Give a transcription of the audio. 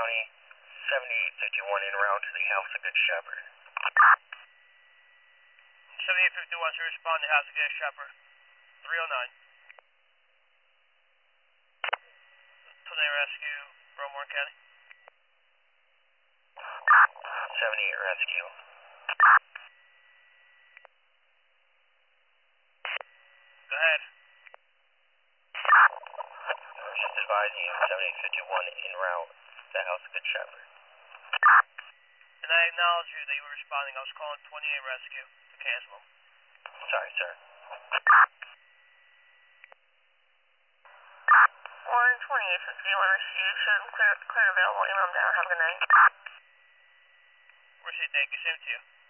County, 7851 en route to the House of Good Shepherd. 7851 to respond to House of Good Shepherd. 309. Tornado Rescue, Bromore County. 78 Rescue. Go ahead. I was just advising you, 7851 en route to the House of Good Shepherd. And I acknowledge you that you were responding. I was calling 28 Rescue to cancel them. Sorry, sir. 12851 received. Show them clear and available. Email them down. Have a good night. Received. Thank you. Same to you.